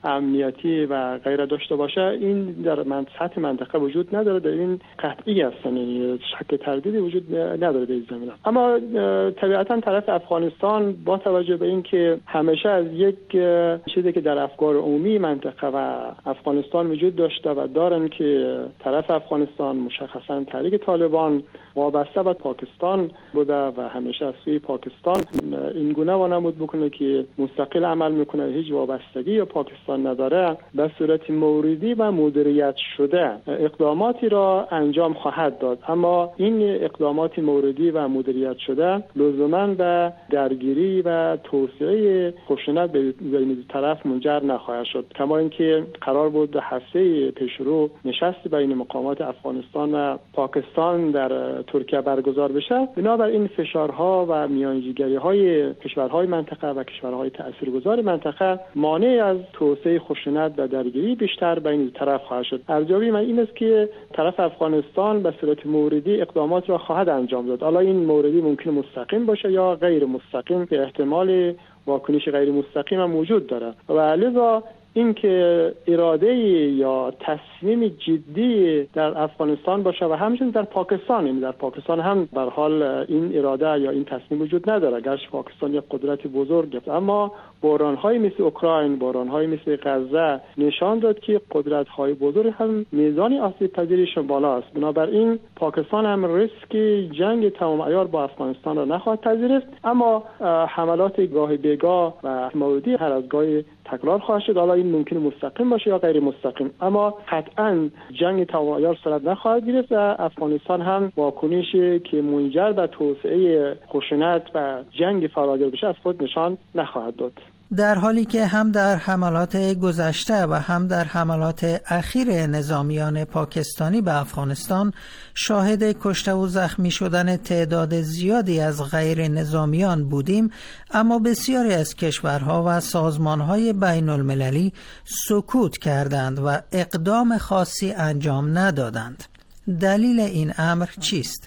امنیتی و غیره داشته باشه، این در سطح منطقه وجود نداره. در این قطعی هستن، یعنی شک تردیدی وجود نداره در این زمینه. اما طبیعتا طرف افغانستان با توجه به اینکه همیشه از یک چیزی که در افکار عمومی منطقه و افغانستان وجود داشته و دارن که طرف افغانستان مشخصا تحریک طالبان وابسته به پاکستان بوده و همیشه از سوی پاکستان این گونه وانمود بکنه که مستقل عمل میکنه، هیچ وابستگی یا پاکستان نداره، به صورت موردی و مدیریت شده اقداماتی را انجام خواهد داد. اما این اقدامات موردی و مدیریت شده لزوما به درگیری و توسعه خشونت بین طرف منجر نخواهد شد. کما اینکه قرار بود هفته پیشرو نشست بین مقامات افغانستان و پاکستان در ترکیه برگزار بشه. بنابراین فشارها و میانجیگری‌های کشورهای منطقه و کشورهای تاثیرگذار منطقه مانع از توسعه خشونت و درگیری بیشتر بین طرف خواهد شد. ارزیابی من این است که طرف افغانستان به صورت موردی اقدامات را خواهد انجام داد. حالا این موردی ممکن مستقیم باشه یا غیر مستقیم، به احتمال واکنش غیر مستقیم هم وجود داره و لذا اینکه اراده یا تصمیم جدی در افغانستان باشه و همچنین در پاکستان، یعنی در پاکستان هم به حال این اراده یا این تصمیم وجود نداره، گرچه پاکستان یک قدرت بزرگ است، اما بحران‌های مثل اوکراین، بحران‌های مثل غزه نشان داد که قدرت‌های بزرگ هم میزان آسیب‌پذیریشون بالا است. بنابراین پاکستان هم ریسک جنگ تمام عیار با افغانستان را نخواهد پذیرفت، اما حملات گاه بیگاه و موردی هر از گاهی تکرار خواهد شد. حالا این ممکن مستقیم باشه یا غیر مستقیم، اما قطعاً جنگ تمام عیار صورت نخواهد گرفت و افغانستان هم واکنشی که منجر به توسعه خشونت و جنگ فراگیر بشه از خود نشان نخواهد داد. در حالی که هم در حملات گذشته و هم در حملات اخیر نظامیان پاکستانی به افغانستان شاهد کشته و زخمی شدن تعداد زیادی از غیر نظامیان بودیم، اما بسیاری از کشورها و سازمانهای بین المللی سکوت کردند و اقدام خاصی انجام ندادند. دلیل این امر چیست؟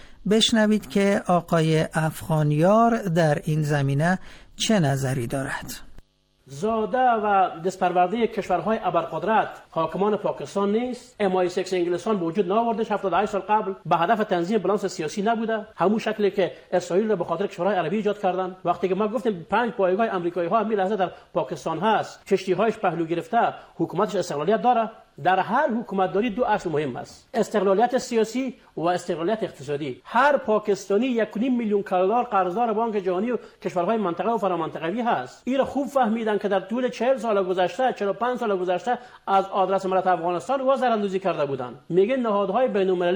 بشنوید که آقای افغانیار در این زمینه چه نظری دارد. زاده و دستپرورده کشورهای ابرقدرت حاکمان پاکستان نیست. MI6 انگلستان به وجود نآوردش 78 سال قبل، به هدف تنظیم بالانس سیاسی نبوده، همون شکلی که اسرائیل را به خاطر کشورهای عربی ایجاد کردن. وقتی که ما گفتیم 5 پایگاه آمریکایی ها همین لحظه در پاکستان هست، کشتی‌هایش پهلو گرفته، حکومتش استقلالیت داره. در هر حکومتداری دو اصل مهم است: استقلالیت سیاسی و استقلالیت اقتصادی. هر پاکستانی 1.5 میلیون دلار قرضدار بانک جهانی و کشورهای منطقه و فرامنطقوی هست. این را خوب فهمیدن که در طول 40 سال گذشته، 45 سال گذشته از آدرس ملت افغانستان و زراندوزی کرده بودند. میگه نهادهای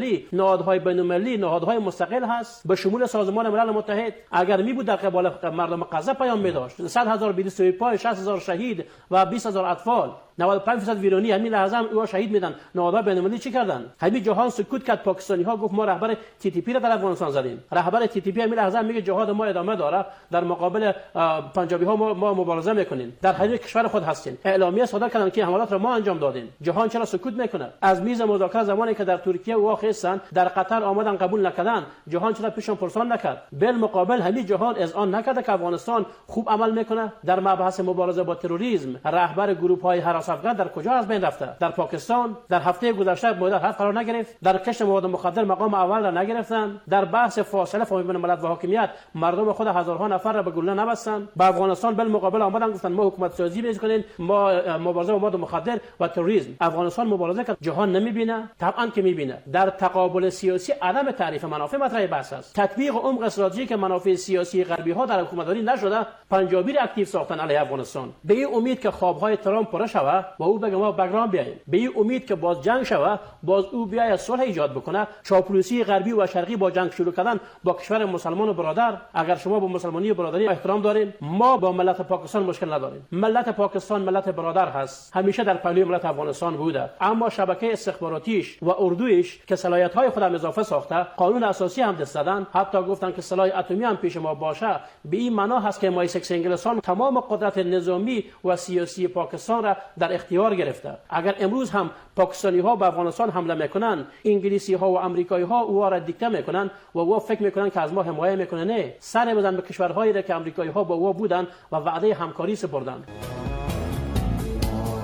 بین‌المللی، نهادهای مستقل هست به شمول سازمان ملل متحد. اگر می بود در قبال مردم غزه پیام می‌داشت، 100,000 بی‌دست پای، 60,000 شهید و 20,000 اطفال، 95% ویرانی همین لحظه هم او شهید میدن. نهادهای بین‌المللی چی کردن؟ همین جهان سکوت کرد. پاکستانی‌ها گفت ما رهبر TTP را در افغانستان زدیم. رهبر TTP همین لحظه میگه جهاد ما ادامه داره، در مقابل پنجابی‌ها ما مبارزه میکنیم، در حدود کشور خود هستیم. اعلامیه صادر کردن که حملات را ما انجام دادیم. جهان چرا سکوت میکنه؟ از میز مذاکره زمانی که در ترکیه واقعاً در قطر آمدن قبول نکردن، جهان چرا پیشون پرسان نکرد؟ بالمقابل همین جهان اذعان نکرده که افغانستان خوب عمل میکنه در مبحث مبارزه با تروریسم. رهبر گروه‌های هراس افغان در کجا از بین رفته؟ در پاکستان در هفته گذشته مورد حرف قرار نگرفت. در کشت مواد مخدر مقام اول را نگرفتن. در بحث فاصله بین ملت و حاکمیت مردم خود هزارها نفر را به گلوله نبستن. به افغانستان بالمقابل آمدن گفتن ما حکومت سازی میکنیم، ما مبارزه با مواد مخدر و تروریسم. افغانستان مبارزه کرد. جهان نمیبینه؟ طبعا که میبینه. در تقابل سیاسی عدم تعریف منافع مطرح بحث است. تطبیق عمق استراتژیک منافع سیاسی غربی ها در حکومتداری نشده. پنجابی را اکتیو ساختن علیه افغانستان به این امید که خوابهای ترامپ پر شود و او بگه ما بگرام بیاییم، به این امید که باز جنگ شود، باز او بیاید صلح ایجاد بکنه. چاپلوسی غربی و شرقی با جنگ شروع کردن با کشور مسلمان و برادر. اگر شما با مسلمانی و برادری احترام دارین، ما با ملت پاکستان مشکل نداریم. ملت پاکستان ملت برادر هست، همیشه در پهلوی ملت افغانستان بوده. اما شبکه استخباراتیش و اردویش که صلاحیت‌های خود هم اضافه ساخته، قانون اساسی هم دست دادن، حتی گفتن که سلاح اتمی هم پیش ما باشه، به این معنا هست که MI6 انگلستان تمام قدرت نظامی و سیاسی پاکستان را در اختیار گرفته. اگر امروز هم پاکستانی‌ها به افغانستان حمله میکنن، انگلیسی‌ها و آمریکایی‌ها او را دیکته میکنن و او فکر میکنن که از ما حمایت میکنه. نه، سر بزن به کشورهایی که آمریکایی‌ها با او بودن و وعده همکاری سپردن.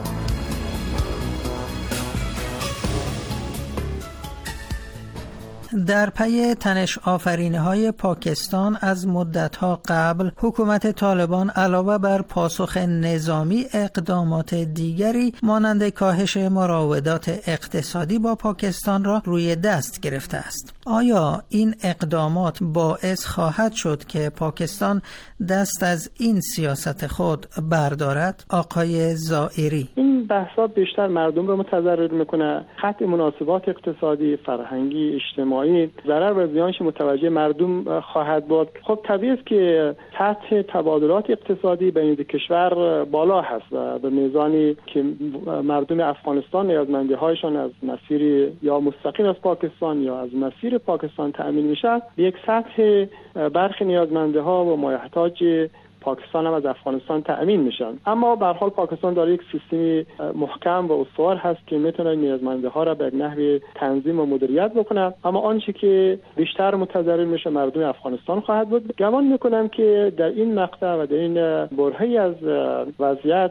در پی تنش آفرینی‌های پاکستان از مدت‌ها قبل حکومت طالبان علاوه بر پاسخ نظامی اقدامات دیگری مانند کاهش مراودات اقتصادی با پاکستان را روی دست گرفته است. آیا این اقدامات باعث خواهد شد که پاکستان دست از این سیاست خود بردارد؟ آقای زائری: این بحثا بیشتر مردم رو متضرر میکنه. قطع مناسبات اقتصادی، فرهنگی، اجتماعی، ضرر و زیانش متوجه مردم خواهد بود. خب طبیعی است که سطح تبادلات اقتصادی بین دو کشور بالا هست و به میزانی که مردم افغانستان نیازمندی‌هایشان از مسیر یا مستقیم از پاکستان یا از مسیر پاکستان تأمین میشه، یک سطح برخی نیازمندی‌ها و مایحتاج پاکستان هم از افغانستان تأمین میشن. اما به هر حال پاکستان داره یک سیستمی محکم و استوار هست که میتونه نیازمندی‌ها را به نحوی تنظیم و مدیریت بکنه. اما آنچه که بیشتر متضرر میشه مردم افغانستان خواهد بود. گمان میکنم که در این مقطع و در این برهه‌ای از وضعیت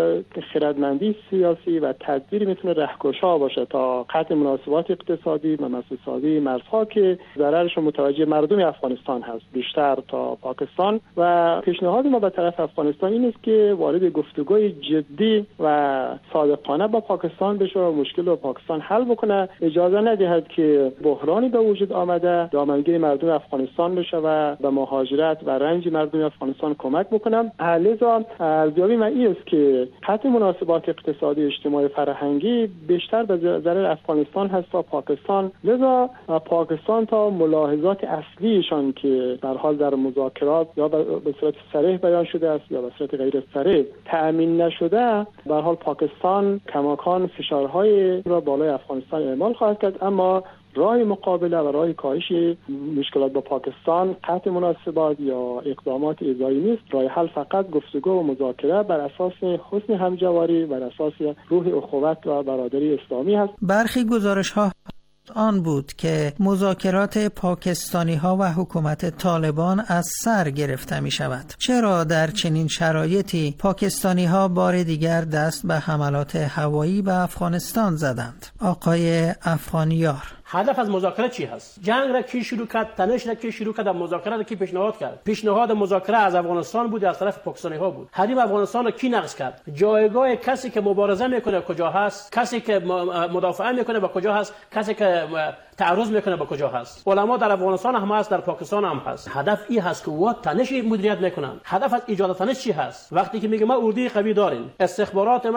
خردمندی سیاسی و تدبیر میتونه رهکشا باشه تا قطع مناسبات اقتصادی و مسئوله‌سازی مرزها که ضررش متوجه مردم افغانستان هست بیشتر تا پاکستان. و پیشنهاد ما به طرف افغانستان این است که وارد گفتگوی جدی و صادقانه با پاکستان بشه و مشکل رو پاکستان حل بکنه. اجازه ندهد که بحرانی به وجود آمده دامنگیر مردم افغانستان بشه و به مهاجرت و رنج مردم افغانستان کمک بکنه. لذا ارزیابی من این است که قطع مناسبات اقتصادی، اجتماعی، فرهنگی بیشتر به ضرر افغانستان هست تا پاکستان. لذا پاکستان تا ملاحظات اصلیشان که در حال در مذاکرات یا به صورت صریح بیان شده است یا به صورت غیر صریح تأمین نشده، به هر حال پاکستان کماکان فشارهای را بالای افغانستان اعمال خواهد کرد. اما راه مقابله و راه کاهش مشکلات با پاکستان قطع مناسبات یا اقدامات ایذایی نیست. راه حل فقط گفتگو و مذاکره بر اساس حسن همجواری، بر اساس روح اخوت و برادری اسلامی هست. برخی گزارش‌ها آن بود که مذاکرات پاکستانی‌ها و حکومت طالبان از سر گرفته می‌شود. چرا در چنین شرایطی پاکستانی‌ها بار دیگر دست به حملات هوایی به افغانستان زدند؟ آقای افغانیار: هدف از مذاکره چی هست؟ جنگ را کی شروع کرد؟ تنش را کی شروع کرد؟ مذاکره را کی پیشنهاد کرد؟ پیشنهاد مذاکره از افغانستان بود، از طرف پاکستانی ها بود. حریم افغانستان را کی نقض کرد؟ جایگاه کسی که مبارزه میکنه کجا هست؟ کسی که مدافعه میکنه با کجا هست؟ کسی که تعرض میکنه با کجا هست؟ علما در افغانستان هم هست، در پاکستان هم هست. هدف این هست که وا تنش مدیریت میکنن. هدف از ایجاد تنش چی هست؟ وقتی که میگه ما اردوی قوی داریم، استخبارات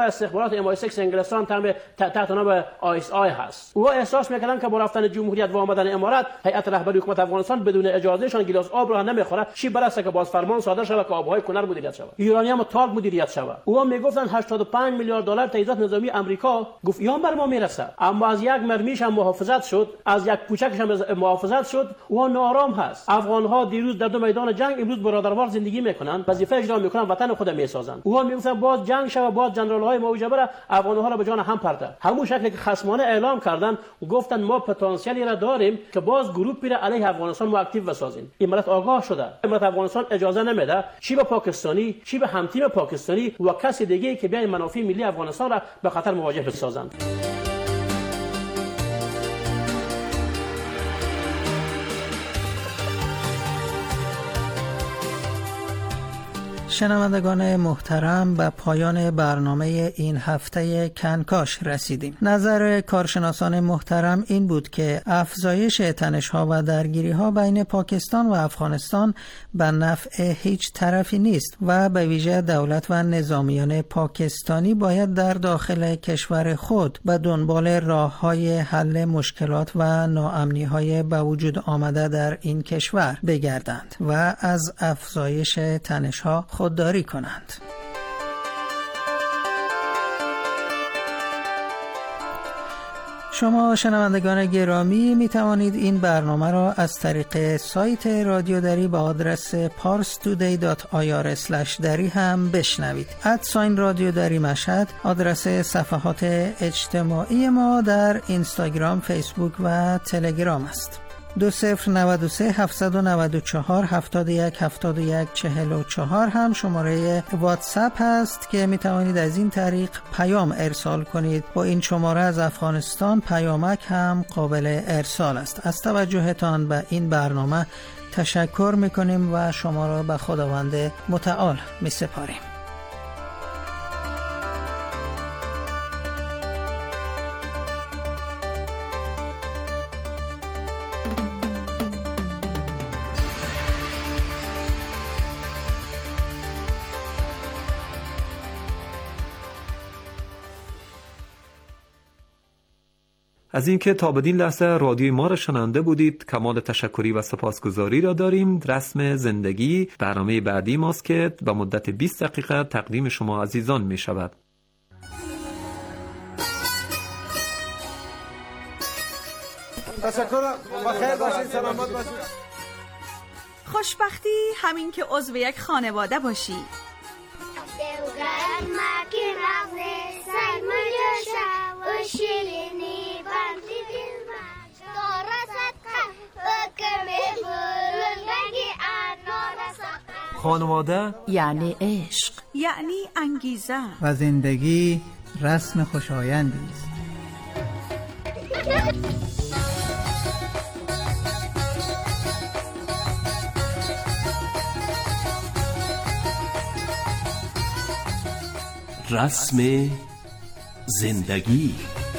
MI6 انگلستان تحت نام ISI هست. او احساس میکنن که با رفتن جمهوریت و آمدن امارات هیئت رهبری حکومت افغانستان بدون اجازهشان گلاس آب را نمیخوره. چی برسه که باز فرمان صادر شود که آبهای کنر مدیریت شود، یورانیم و تالک مدیریت شود. او میگفتن 85 میلیارد دلار تجهیزات نظامی آمریکا گفت یان بر ما میرسه. اما از یک مرمیش هم محافظت شد، از یک کوچکش هم محافظت شد. او نارام هست. افغان‌ها دیروز در دو میدان جنگ امروز برادروار زندگی میکنن، وظیفه اجرا میکنن، وطن خود میسازن. او میگفتن باز جنگ شود، باز جنرال‌های موجبه افغان‌ها را به جان هم پرده. همون شکلی که خصمانه اعلام کردن گفتن ما پتانسیلی را داریم که باز گروپی را علیه افغانستان ما اکتیو بسازیم. این ملت آگاه شده. ملت افغانستان اجازه نمیده چی به پاکستانی، چی به همتیم پاکستانی و کسی دیگه که بیان منافع ملی افغانستان را به خطر مواجه بسازند. شنوندگان محترم، به پایان برنامه این هفته کنکاش رسیدیم. نظر کارشناسان محترم این بود که افزایش تنش‌ها و درگیری‌ها بین پاکستان و افغانستان به نفع هیچ طرفی نیست و به ویژه دولت و نظامیان پاکستانی باید در داخل کشور خود به دنبال راه‌های حل مشکلات و ناامنی‌های به وجود آمده در این کشور بگردند و از افزایش تنش‌ها خودداری کنند. شما شنوندگان گرامی می توانید این برنامه را از طریق سایت رادیو دری با آدرس parstoday.ir/dari هم بشنوید. @رادیو دری مشهد آدرس صفحات اجتماعی ما در اینستاگرام، فیسبوک و تلگرام است. 2093 794 71 71 44 هم شماره واتساپ هست که می توانید از این طریق پیام ارسال کنید. با این شماره از افغانستان پیامک هم قابل ارسال است. از توجهتان به این برنامه تشکر می کنیم و شما را به خداوند متعال می سپاریم. از اینکه تا بدین لحظه رادیوی ما را شنونده بودید کمال تشکری و سپاسگزاری را داریم. رسم زندگی برنامه بعدی ماست که به مدت 20 دقیقه تقدیم شما عزیزان می شود. تشکر، بخیر باشید، سلامت باشید. خوشبختی همین که عضو یک خانواده باشی. خانواده یعنی عشق، یعنی انگیزه و زندگی رسم خوشایندی است. رسم زندگی.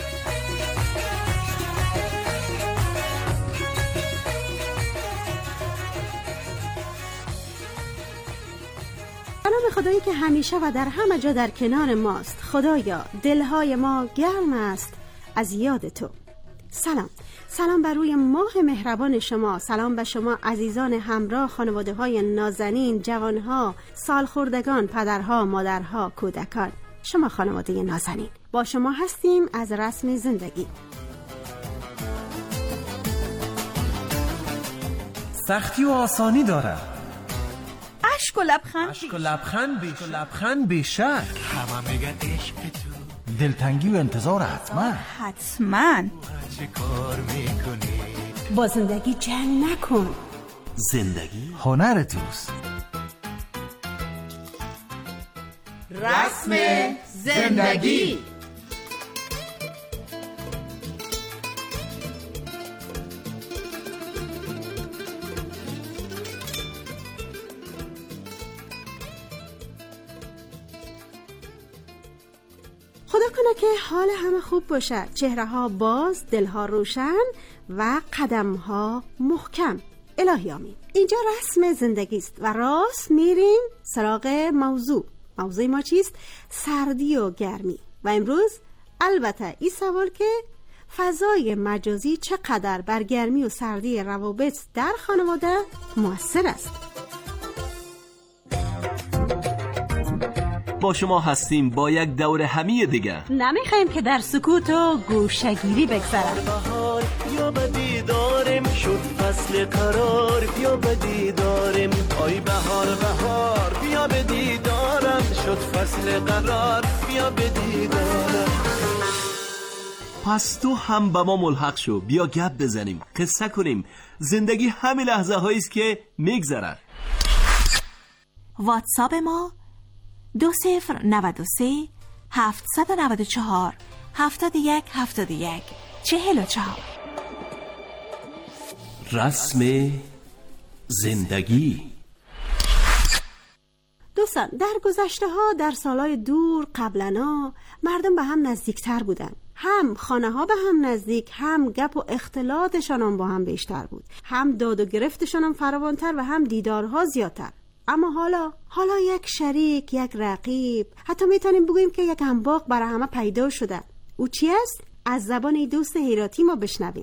خدایی که همیشه و در همه جا در کنار ماست. خدایا دلهای ما گرم است از یاد تو. سلام بر روی ماه مهربان شما. سلام به شما عزیزان همراه، خانواده های نازنین، جوانها، سالخوردگان، پدرها، مادرها، کودکان. شما خانواده نازنین، با شما هستیم از رسم زندگی. سختی و آسانی داره، عشق و لبخند بیشک. همه میگن عشق تو، دلتنگی و انتظار حتما. چه کار میکنی؟ با زندگی جنگ نکن. زندگی هنر توست. رسم زندگی. خدا کنه که حال همه خوب باشه، چهره ها باز، دل ها روشن و قدم ها محکم. الهی آمین. اینجا رسم زندگی است و راست میریم سراغ موضوع ما چیست؟ سردی و گرمی. و امروز البته این سوال که فضای مجازی چقدر بر گرمی و سردی روابط در خانواده مؤثر است. با شما هستیم با یک دور همی دیگه. نمیخوایم که در سکوت و گوشه‌گیری بگذره. بهار بیا به دیدارم، شد فصل قرار بیا به دیدارم. آی بهار بیا به دیدارم، شد فصل قرار بیا به دیدارم. پس تو هم با ما ملحق شو، بیا گپ بزنیم، قصه کنیم. زندگی همین لحظه هاییست که میگذره. واتساپ ما 2093 794 71 71 44. رسم زندگی. دوستان، در گذشته ها، در سالهای دور قبلنا مردم به هم نزدیکتر بودن. هم خانه ها به هم نزدیک، هم گپ و اختلاطشان هم با هم بیشتر بود، هم داد و گرفتشان هم فراوانتر و هم دیدارها زیادتر. اما حالا یک شریک، یک رقیب، حتی میتونیم بگوییم که یک انباق برای همه پیدا شده. او چی است؟ از زبان دوست هیراتی ما بشنویم.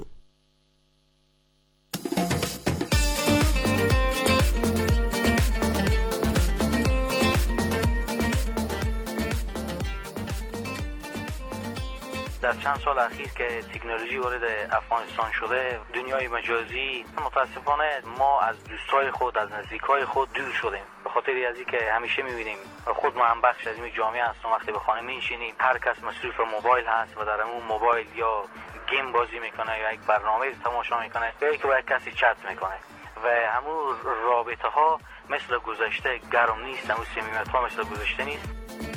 در چند سال اخیر که تکنولوژی وارد افغانستان شده، دنیای مجازی، متاسفانه ما از دوستای خود، از نزدیکای خود دور شدیم. به خاطر از اینکه همیشه می‌بینیم خود ما هم بخش از این جامعه هستیم، وقتی به خانه می‌نشینیم هر کس مصروف موبایل هست و در اون موبایل یا گیم بازی میکنه یا یک برنامه تماشا میکنه یا یک با یک کسی چت میکنه و همون رابطه ها مثل گذشته گرم نیست، همون صمیمیت ها مثل گذشته نیست.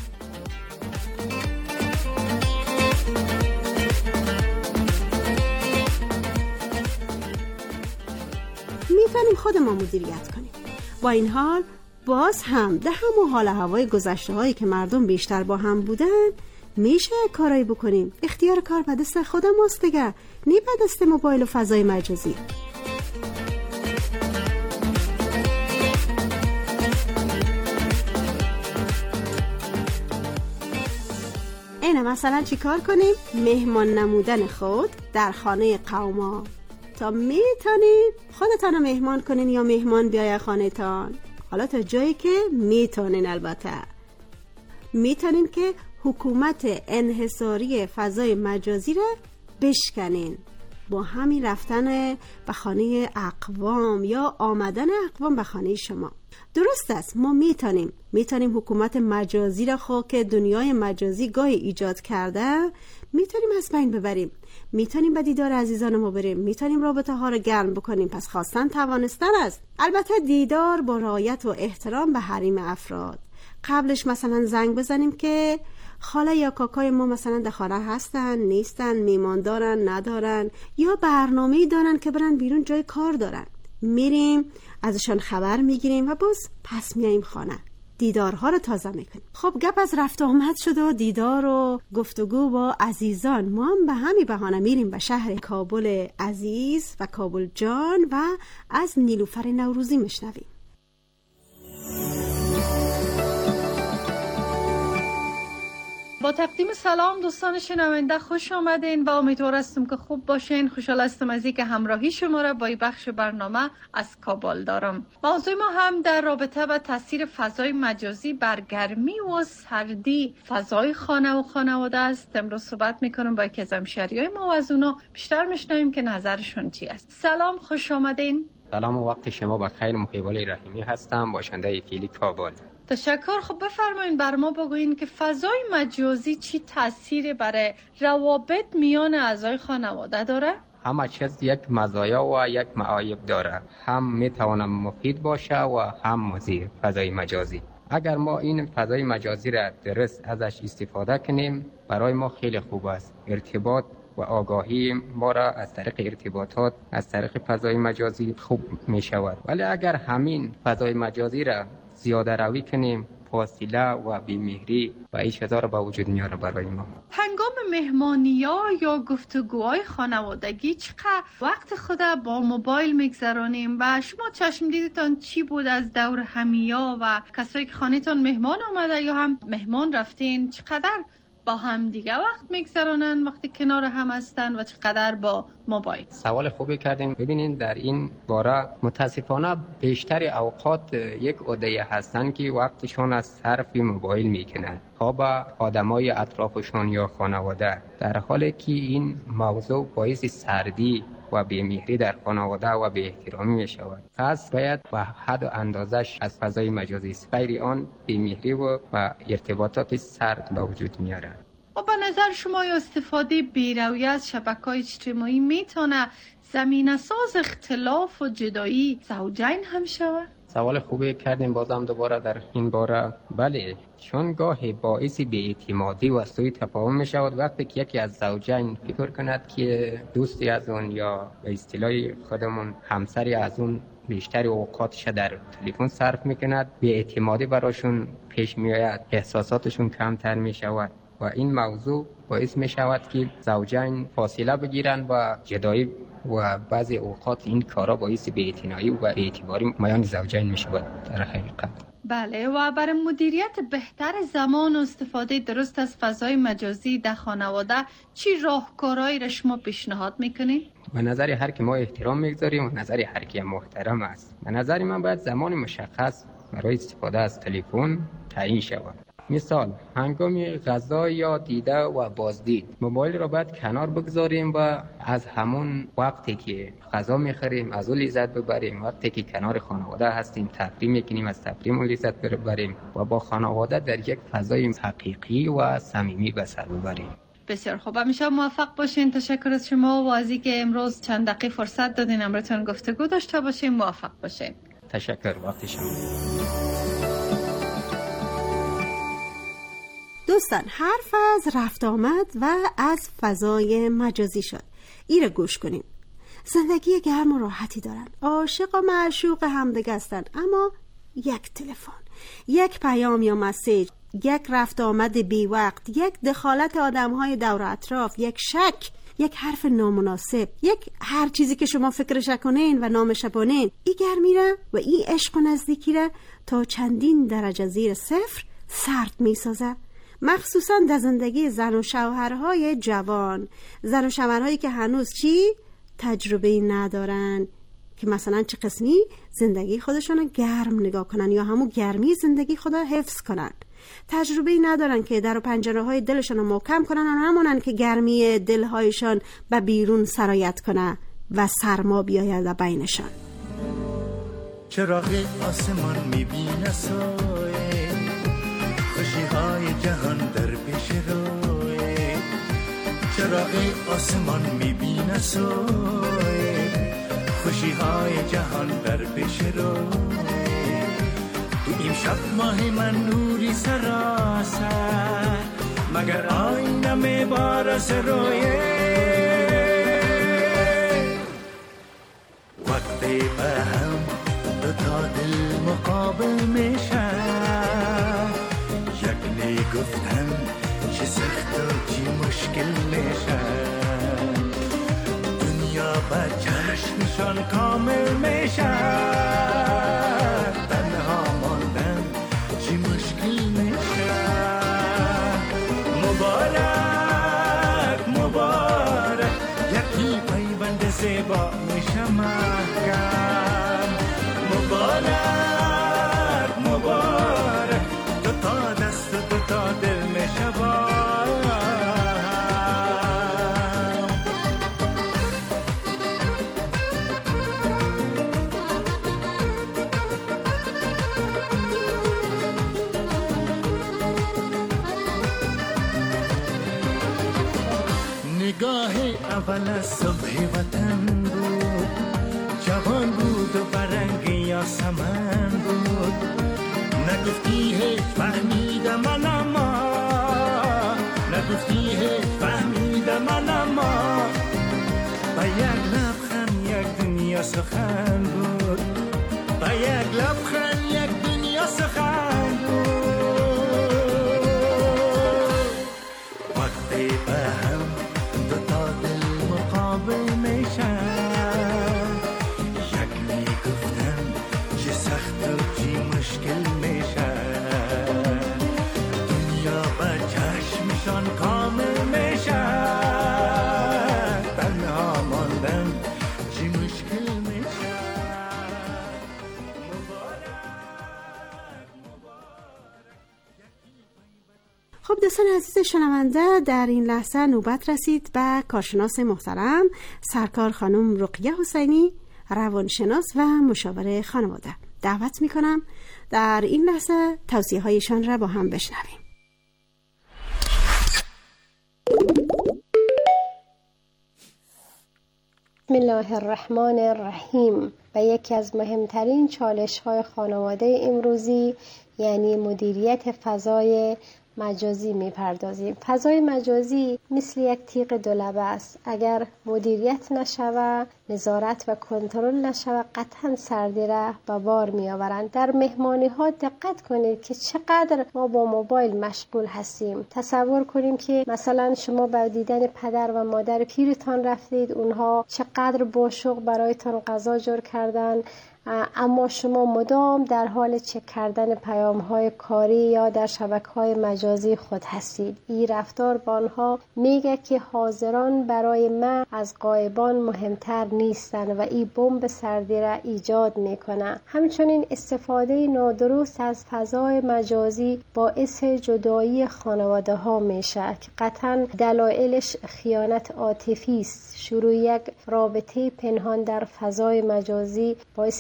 میتونیم خودمون مدیریت کنیم. با این حال باز هم ده همون حال هوای گذشته هایی که مردم بیشتر با هم بودن میشه کارایی بکنیم. اختیار کار به دست خودم است دیگه، نه به دست موبایل و فضای مجازی. اینه مثلا چی کار کنیم؟ مهمان نمودن خود در خانه قوما تا میتونید خودتان رو مهمان کنین یا مهمان بیای خانه تان. حالا تا جایی که میتونین، البته میتونین که حکومت انحصاری فضای مجازی رو بشکنین با همین رفتن به خانه اقوام یا آمدن اقوام به خانه شما. درست است، ما میتونیم حکومت مجازی را خود که دنیای مجازی گاهی ایجاد کرده میتونیم از بین ببریم، میتونیم به دیدار عزیزان ما بریم، میتونیم رابطه ها رو گرم بکنیم. پس خواستن توانستن است. البته دیدار با رعایت و احترام به حریم افراد. قبلش مثلا زنگ بزنیم که خاله یا کاکای ما مثلا در خانه هستن نیستن، میمان دارن ندارن، یا برنامه‌ای دارن که برن بیرون جای کار دارن. میریم ازشان خبر میگیریم و باز پس میاییم خانه، دیدارها رو تازه میکنیم. خب گپ از رفت آمد شد و دیدار و گفتگو با عزیزان. ما هم به همین بهانه میریم به شهر کابل عزیز و کابل جان و از نیلوفر نوروزی میشنویم. با تقدیم سلام دوستان شنونده، خوش آمدین و امیدوار هستم که خوب باشین. خوشحال هستم از اینکه همراهی شما را با این بخش برنامه از کابل دارم. موضوع ما هم در رابطه با تاثیر فضای مجازی بر گرمی و سردی فضای خانه و خانواده است. امروز صحبت میکنم با یکی از همشهریای ما و از اونا بیشتر میشنویم که نظرشون چی است. سلام، خوش آمدین. سلام و وقت شما بخیر. محیوال رحیمی هستم، باشنده فیلی کابل. تشکر. خب بفرمایید بر ما بگوین که فضای مجازی چی تأثیری برای روابط میان اعضای خانواده داره؟ همه چیز یک مزایا و یک معایب داره، هم میتونه مفید باشه و هم مضر. فضای مجازی اگر ما این فضای مجازی را درست ازش استفاده کنیم برای ما خیلی خوب است. ارتباط و آگاهی ما را از طریق ارتباطات از طریق فضای مجازی خوب می شود. ولی اگر همین فضای مجازی را زیاده روی کنیم فاصله و بی‌مهری و این چیزا رو با وجود میاره برای ما. هنگام مهمانی‌ها یا گفتگوهای خانوادگی چقدر وقت خود با موبایل میگذرانیم و شما چشم دیدتان چی بود از دور همیا و کسایی که خانه‌تان مهمان آمده یا هم مهمان رفتین؟ چقدر با هم دیگه وقت میگذرانن وقتی کنار هم هستن و چقدر با موبایل؟ سوال خوبی کردین. ببینین در این باره متاسفانه بیشتر اوقات یک عده هستن که وقتشون از صرف موبایل میکنن تا با آدمای اطرافشون یا خانواده، در حالی که این موضوع باعث سردی و بی‌مهری در خانواده و بی احترامی می شود. پس باید با حد و اندازش از فضای مجازی غیر آن بی‌مهری و ارتباطات سرد به وجود میارن. و به نظر شما استفاده بی‌رویه از شبکه‌های اجتماعی میتونه زمینه ساز اختلاف و جدایی زوجین هم شود؟ سوال خوبی کردیم بازم دوباره در این باره. بله، چون گاهی باعث بی‌اعتمادی و سوء تفاهم می شود وقتی که یکی از زوجین فکر کند که دوستی از اون یا به اصطلاح خودمون همسری از اون بیشتر اوقاتش در تلفن صرف میکند، بی‌اعتمادی براشون پیش می آید، احساساتشون کمتر می شود و این موضوع باعث می شود که زوجین فاصله بگیرن و جدایی و بعضی اوقات این کارا باعث بی‌اعتنایی و بی‌اعتباری میان زوجین می شود در حقیقت. بله، و برای مدیریت بهتر زمان و استفاده درست از فضای مجازی در خانواده چی راهکارهایی را شما پیشنهاد میکنید؟ به نظر هر کی ما احترام میگذاریم و نظر هر کی محترم است. به نظر من باید زمان مشخص برای استفاده از تلفن تعیین شود. مثال هنگام غذا یا دیده و بازدید موبایل را باید کنار بگذاریم و از همون وقتی که غذا میخوریم از اون لذت ببریم، وقتی که کنار خانواده هستیم تفریح میکنیم از تفریح لذت ببریم و با خانواده در یک فضای حقیقی و صمیمی به سر ببریم. بسیار خوب، همیشه موفق باشین. تشکر از شما و از اینکه امروز چند دقیقه فرصت دادین امروتون گفتگو داشته باشین. موفق باشین. تشکر. وقتی شما. دوستان، حرف از رفت آمد و از فضای مجازی شد. ایره گوش کنیم. زندگی گرم و راحتی دارن، عاشق و معشوق همدیگه هستن، اما یک تلفن، یک پیام یا مسیج، یک رفت آمد بی وقت، یک دخالت آدم‌های دور اطراف، یک شک، یک حرف نامناسب، یک هر چیزی که شما فکرش کنین و نامش بانین، ای گرمی را و ای عشق و نزدیکی را تا چندین درجه زیر صفر سرد می سازه. مخصوصا در زندگی زن و شوهرهای جوان، زن و شوهرهایی که هنوز تجربه ندارن که مثلا چه قسمی زندگی خودشون گرم نگاه کنن یا همون گرمی زندگی خدا حفظ کنن. تجربه ندارن که در و پنجره های دلشون رو محکم کنن و همونن که گرمی دلهایشان به بیرون سرایت کنه و سرما بیاید بینشان. چراغ آسمان میبینه سایه، خوشی های جهان در پیش روی. چراغ آسمان میبینه سایه، خوشی های جهان در پیش روی. تو این شب ماه من نوری سراسر، مگر آینه میبارس رویه. وقتی به هم دو تا دل مقابل میشن، یک نگفتن چه سخت و چی مشکل میشن. دنیا با چشمشان کامل میشن، تنها ماندن چی مشکل میشن. مبارک مبارک یکی پیوند زیبا میشه محکم. مبارک مبارک دو تا دست دو تا دل میشه با. نگاه اول از صبح وطن بود، جوان بود و برنگ یاسمن بود. نگفتی هیچ فهمیدم من اما، نگفتی هیچ فهمیدم من اما. با یک لبخند یک دنیا سخن بود، با یک لبخند یک دنیا سخن بود. وقتی به هم دو تا دل مقابل میشن، یک میگفتن چه سخت و چی مشکل میشن. دنیا با چشمشان کامل میشن، تنها ماندن چی مشکل میشن. خب دوستان عزیز شنونده، در این لحظه نوبت رسید به کارشناس محترم سرکار خانم رقیه حسینی، روانشناس و مشاور خانواده. دعوت میکنم در این لحظه توصیه هایشان را با هم بشنویم. بسم الله الرحمن الرحیم. و یکی از مهمترین چالش‌های خانواده امروزی یعنی مدیریت فضای مجازی میپردازیم. فضای مجازی مثل یک تیغ دولبه است. اگر مدیریت نشود، نظارت و کنترل نشود، قطعا سردی را به بار می آورند. در مهمانی ها دقت کنید که چقدر ما با موبایل مشغول هستیم. تصور کنیم که مثلا شما به دیدن پدر و مادر پیرتان رفتید، اونها چقدر با شوق برایتان غذا جور کردن، اما شما مدام در حال چک کردن پیام‌های کاری یا در شبکه‌های مجازی خود هستید. این رفتار با آنها میگه که حاضران برای من از غایبان مهمتر نیستن و این بمب سردی را ایجاد میکنه. همچنین استفاده نادرست از فضای مجازی باعث جدایی خانواده ها میشه که قطعا دلایلش خیانت عاطفی است. شروع یک رابطه پنهان در فضای مجازی باعث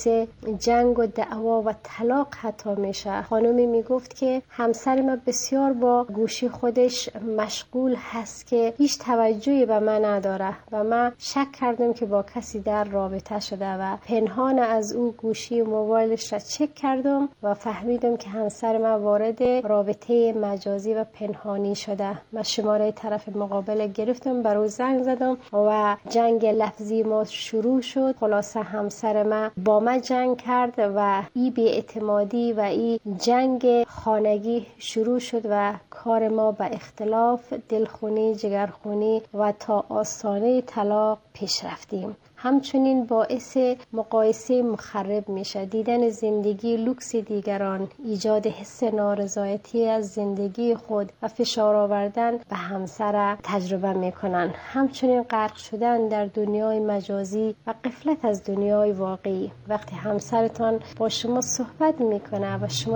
جنگ و دعوا و طلاق حتی میشه. خانومی میگفت که همسر من بسیار با گوشی خودش مشغول هست که هیچ توجهی به من نداره و من شک کردم که با کسی در رابطه شده و پنهان از او گوشی و موبایلش را چک کردم و فهمیدم که همسر من وارد رابطه مجازی و پنهانی شده. من شماره طرف مقابل گرفتم، برای زنگ زدم و جنگ لفظی ما شروع شد. خلاصه همسر من با من جنگ کرد و این بی‌اعتمادی و این جنگ خانگی شروع شد و کار ما به اختلاف، دلخونی، جگرخونی و تا آستانه طلاق پیش رفتیم. همچنین باعث مقایسه مخرب میشه، دیدن زندگی لوکس دیگران، ایجاد حس نارضایتی از زندگی خود و فشار آوردن به همسر تجربه میکنن. همچنین غرق شدن در دنیای مجازی و غفلت از دنیای واقعی. وقتی همسرتان با شما صحبت میکنه و شما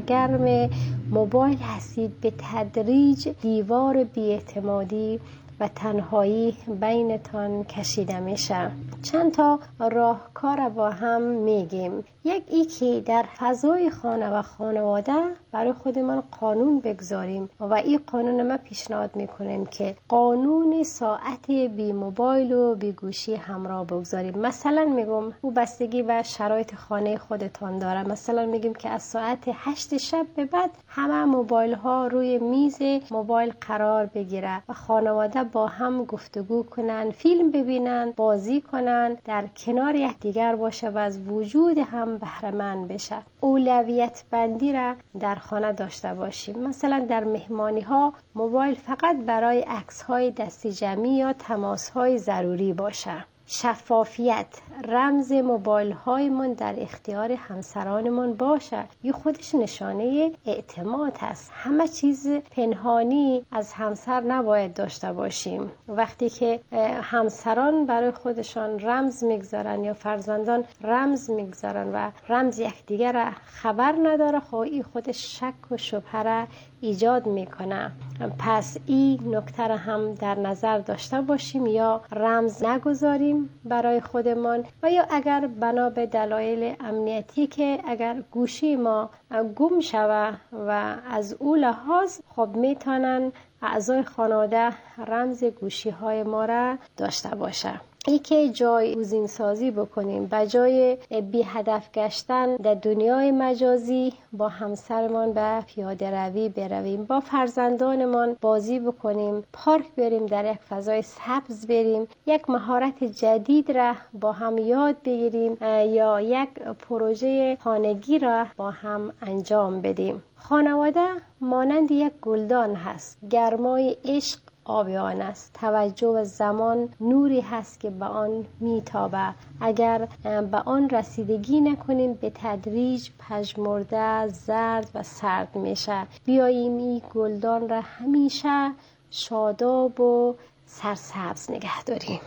سرگرم موبایل هستید، به تدریج دیوار بی‌اعتمادی و تنهایی بینتان کشیده میشه. چند تا راهکار با هم میگیم. یکی در فضای خانه و خانواده برای خودمان قانون بگذاریم و این قانون ما پیشنهاد میکنیم که قانون ساعت بی موبایل و بی گوشی همراه بگذاریم. مثلا میگم او بستگی به شرایط خانه خودتان داره. مثلا میگیم که از ساعت 8 شب به بعد همه موبایل ها روی میز موبایل قرار بگیره و خانواده با هم گفتگو کنن، فیلم ببینن، بازی کنن، در کنار یکدیگر باشه و از وجود هم بهره مند بشه. اولویت بندی را در خانه داشته باشیم. مثلا در مهمانی ها موبایل فقط برای عکس های دستی جمعی یا تماس های ضروری باشه. شفافیت، رمز موبایل هایمون در اختیار همسرانمون باشه. این خودش نشانه اعتماد است. همه چیز پنهانی از همسر نباید داشته باشیم. وقتی که همسران برای خودشان رمز میگذارن یا فرزندان رمز میگذارن و رمز یکدیگر را خبر نداره، خب این خودش شک و شبهه را ایجاد میکنه. پس این نکته را هم در نظر داشته باشیم، یا رمز نگذاریم برای خودمان، و یا اگر بنا به دلایل امنیتی که اگر گوشی ما گم شوه و از او لحاظ، خب میتونن اعضای خانواده رمز گوشی های ما را داشته باشه. ای که جایگزین سازی بکنیم، به جای بی هدف گشتن در دنیای مجازی با همسرمان به پیاده روی برویم، با فرزندانمان بازی بکنیم، پارک بریم، در یک فضای سبز بریم، یک مهارت جدید را با هم یاد بگیریم یا یک پروژه خانگی را با هم انجام بدیم. خانواده مانند یک گلدان هست، گرمای عشق آب آن است. توجه و زمان نوری هست که به آن میتابه. اگر به آن رسیدگی نکنیم، به تدریج پژمرده، زرد و سرد میشه. بیاییم این گلدان را همیشه شاداب و سرسبز نگه داریم.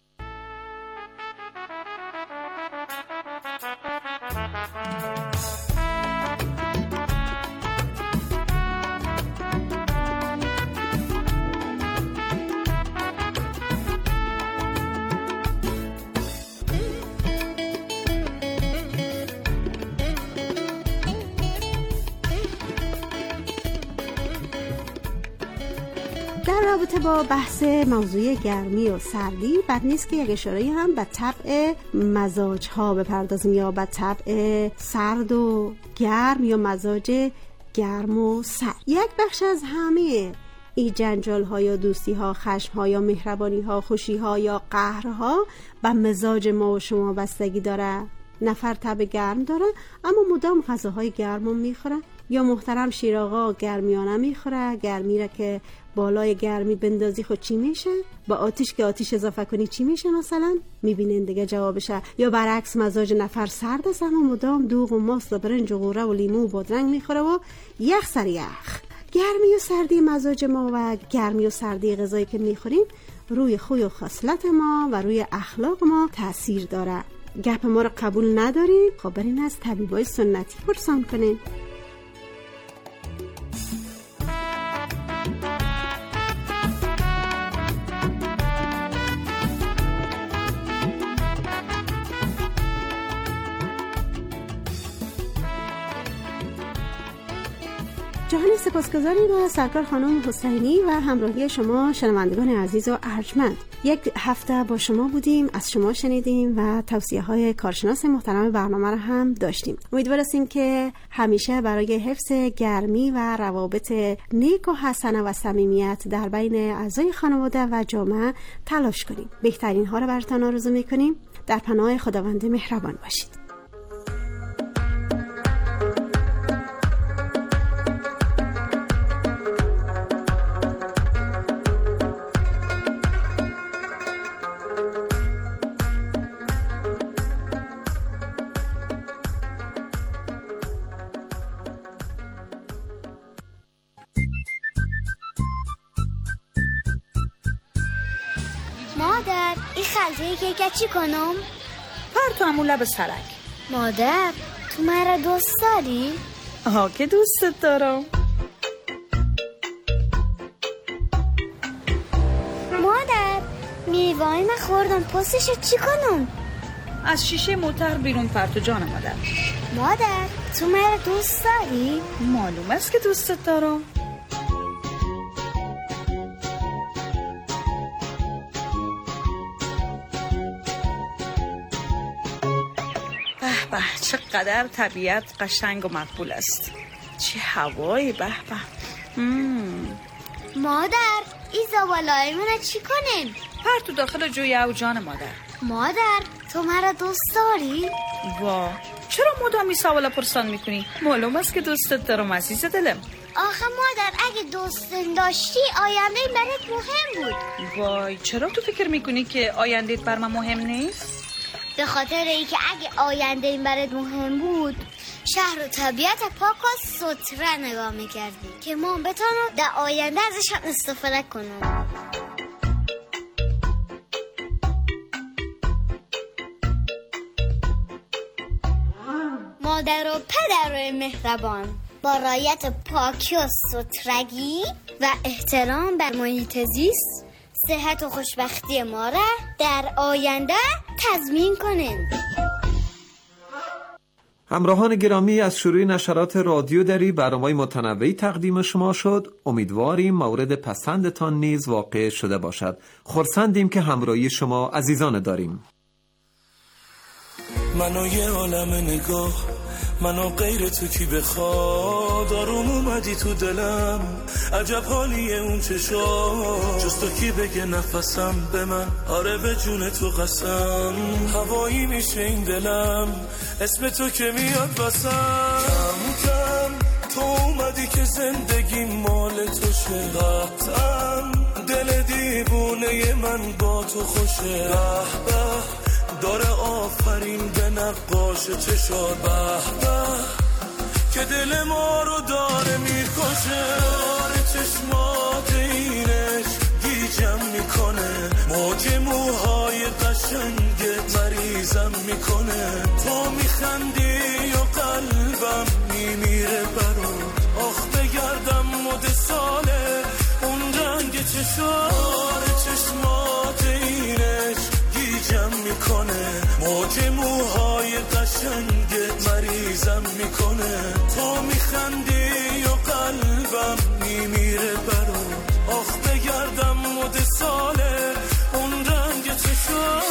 در رابطه با بحث موضوع گرمی و سردی، بد نیست که یک اشاره هم به طبع مزاج ها بپردازیم، یا به طبع سرد و گرم یا مزاج گرم و سرد. یک بخش از همه این جنجال ها یا دوستی ها، خشم ها یا مهربانی ها، خوشی ها یا قهر ها به مزاج ما و شما بستگی داره. نفر طبع گرم داره اما مدام غذاهای گرم رو میخوره، یا محترم شیراغا گرمیانه میخوره. گرمی را که بالای گرمی بندازی خود چی میشه؟ با آتیش که آتیش اضافه کنی چی میشه مثلا؟ میبینین دیگه جوابشه. یا برعکس مزاج نفر سرد است اما مدام دوغ و ماست و برنج و قوره و لیمو و بادرنگ میخوره و یخ سر یخ. گرمی و سردی مزاج ما و گرمی و سردی غذایی که میخوریم روی خوی و خصلت ما و روی اخلاق ما تاثیر داره. گپ ما رو قبول ندارین؟ خب برین از طبیبای سنتی پرسان کنین. جهانی سپاسگزاریم از سرکار خانم حسینی و همراهی شما شنوندگان عزیز و ارجمند. یک هفته با شما بودیم، از شما شنیدیم و توصیه‌های کارشناس محترم برنامه را هم داشتیم. امیدوار هستیم که همیشه برای حفظ گرمی و روابط نیک و حسنه و صمیمیت در بین اعضای خانواده و جامعه تلاش کنیم. بهترین ها را براتون آرزو می‌کنیم. در پناه خداوند مهربان باشید. مادر این خلطه کیک چی کنم؟ پرتو همون لب سرک. مادر تو مرا دوست داری؟ آها که دوستت دارم. مادر میوه‌ای من خوردم پستشو چی کنم؟ از شیشه موتر بیرون پرتو جان مادر. مادر تو مرا دوست داری؟ معلوم است که دوستت دارم. به چقدر طبیعت قشنگ و مقبول است. چه هوایی. به به. مادر این زبالای من چی کنین؟ پرتو داخل جوی او جان مادر. مادر تو مرا دوست داری؟ وا چرا مدام سوالا پرسان میکنی؟ معلوم است که دوستت دارم عزیز دلم. آخه مادر اگه دوستت داشتی آینده برات مهم بود. وای چرا تو فکر میکنی که آینده بر من مهم نیست؟ به خاطر اینکه اگه آینده این برات مهم بود شهر و طبیعت پاک و سوتره نگاه میکردی که ما بتونم در آینده ازش استفاده کنم. مادر و پدر مهربان با رعایت پاکی و سوترگی و احترام بر محیط زیست صحت و خوشبختی ما را در آینده تضمین کنند. همراهان گرامی، از شروع نشرات رادیو دری برنامه‌های متنوعی تقدیم شما شد. امیدواریم مورد پسندتان نیز واقع شده باشد. خرسندیم که همراهی شما عزیزان داریم. منو یه عالم نگاه، منو غیر تو کی بخواد، آروم اومدی تو دلم، عجب حالیه اون چشا، جز تو کی بگه نفسم به من، آره به جون تو قسم، هوایی میشه این دلم، اسم تو که میاد واسم، کم کم تو اومدی که زندگی مال تو شه، قطعا دل دیوونه من با تو خوشه، به به داره آفرین به نقاش چشار، به به که دل ما رو داره میکشه، داره چشمات اینش گیجم میکنه، موج موهای قشنگت مریضم میکنه، تو میخندی و قلبم میمیره برات، آخ بگردم مد ساله اون رنگ چشار، داره چشمات اینش گیجم میکنه، موج موهای قشنگت مریضم میکنه، تو میخندی و قلبم میمیره برات، آخ بگردم مد ساله اون رنگ چشات.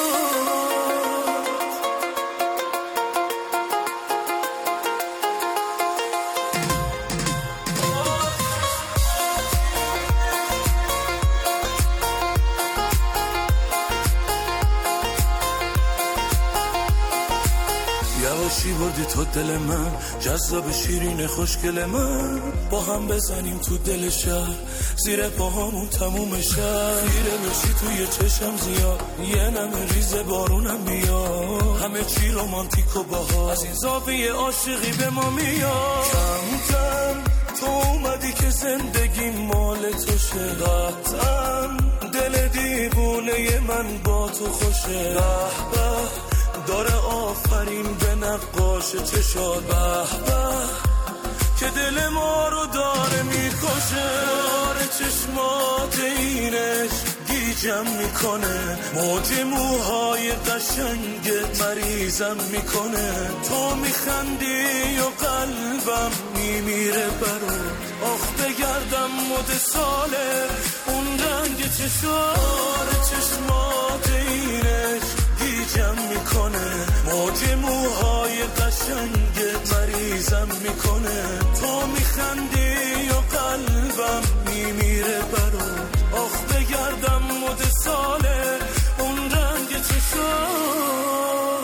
یواشی بردی تو دل من، جذاب شیرین خوشگل من، با هم بزنیم تو دل شهر، زیر پاهامون تموم شهر، خیره بشی توی چشم زیاد، یه نمه ریز بارونم میاد، همه چی رومانتیک و باها، از این زاویه عاشقی به ما میاد، کم کم تو اومدی که زندگی مال تو شه، قطعا دل دیوونه من با تو خوشه، به به داره آفرین به نقاش چشار، به به که دل ما رو داره میکشه، داره چشمات اینش گیج گیجم میکنه، موج موهای قشنگ مریضم میکنه. تو میخندی و قلبم میمیره برات، آخ بگردم مد ساله اون رنگ چشار چشمات اینش گیجم میکنه، موج موهای قشنگ مریضم میکنه. تو میخندی و قلبم میمیره برات، آخ بگردم مد ساله اون رنگ چشمات.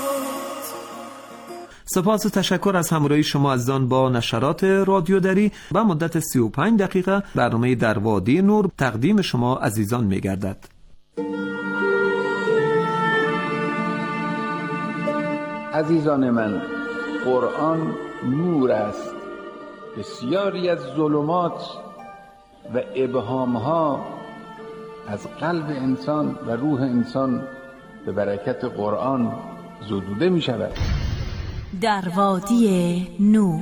سپاس و تشکر از همراهی شما عزیزان با نشرات رادیو دری. و مدت 35 دقیقه برنامه در وادی نور تقدیم شما عزیزان می‌گردد. عزیزان من، قرآن نور است. بسیاری از ظلمات و ابهام‌ها از قلب انسان و روح انسان به برکت قرآن زدوده می‌شود. در وادی نور.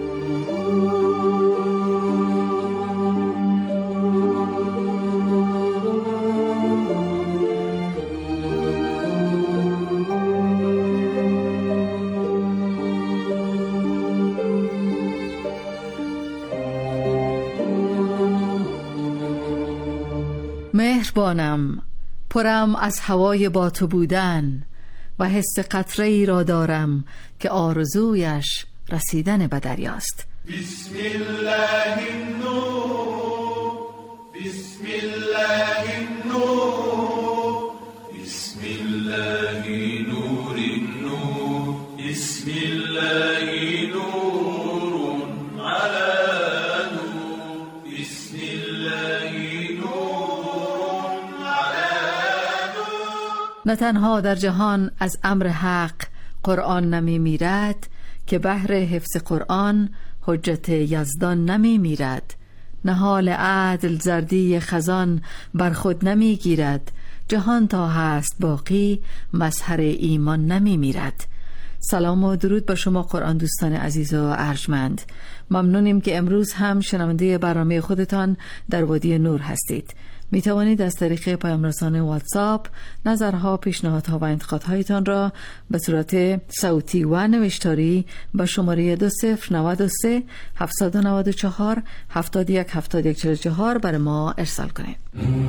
مهربانم، پرم از هوای با تو بودن و حس قطره ای را دارم که آرزویش رسیدن به دریاست. بسم الله النور، بسم الله النور، بسم الله نور النور، بسم الله نور على نور، بسم الله نور على نور. نه تنها در جهان از امر حق قرآن نمی میرد که بهر حفظ قرآن حجت یزدان نمی میرد، نهال عدل زردی خزان بر خود نمی گیرد، جهان تا هست باقی مظهر ایمان نمی میرد. سلام و درود با شما قرآن دوستان عزیز و ارجمند. ممنونیم که امروز هم شنونده برنامه خودتان در وادی نور هستید. می توانید از طریق پیام رسان واتساپ نظرها، پیشنهادها و انتقادهایتان را به صورت صوتی و نوشتاری با شماره 2093 794 71 7144 برای ما ارسال کنید.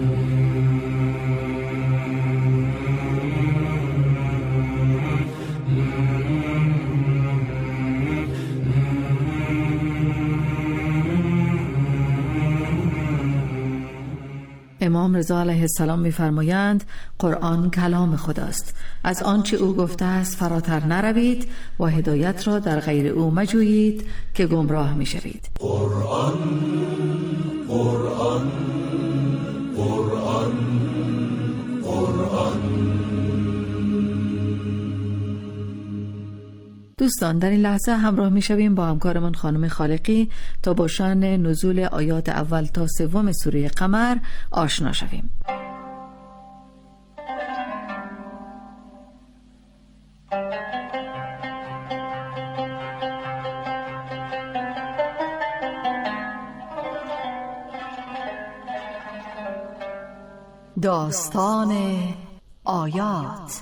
امام رضا علیه السلام می‌فرمایند قرآن کلام خداست، از آنچه او گفته است فراتر نروید و هدایت را در غیر او مجویید که گمراه می‌شوید. قرآن قرآن قرآن قرآن. دوستان، در این لحظه همراه می‌شویم با همکارمان خانم خالقی تا با شأن نزول آیات اول تا سوم سوره قمر آشنا شویم. داستان آیات.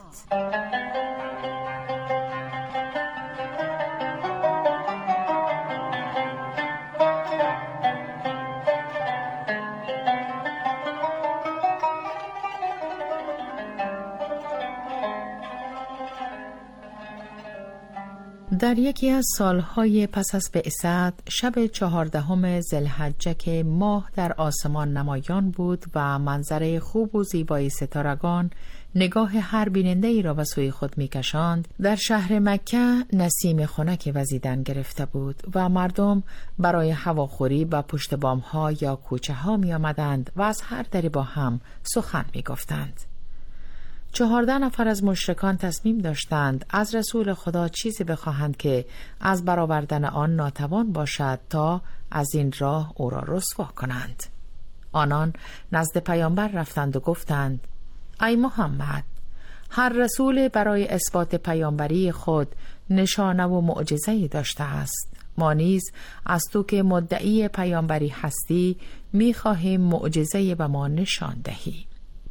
در یکی از سالهای پس از بعثت، شب 14 ذوالحجه که ماه در آسمان نمایان بود و منظره خوب و زیبای ستارگان نگاه هر بیننده ای را به سوی خود می‌کشاند، در شهر مکه نسیم خنک وزیدن گرفته بود و مردم برای هواخوری به پشت بام‌ها یا کوچه‌ها می‌آمدند و از هر دری با هم سخن می‌گفتند. 14 نفر از مشرکان تصمیم داشتند از رسول خدا چیزی بخواهند که از برآوردن آن ناتوان باشد تا از این راه او را رسوا کنند. آنان نزد پیامبر رفتند و گفتند: ای محمد، هر رسول برای اثبات پیامبری خود نشانه و معجزه‌ای داشته است. ما نیز از تو که مدعی پیامبری هستی می‌خواهیم معجزه‌ای به ما نشان دهی.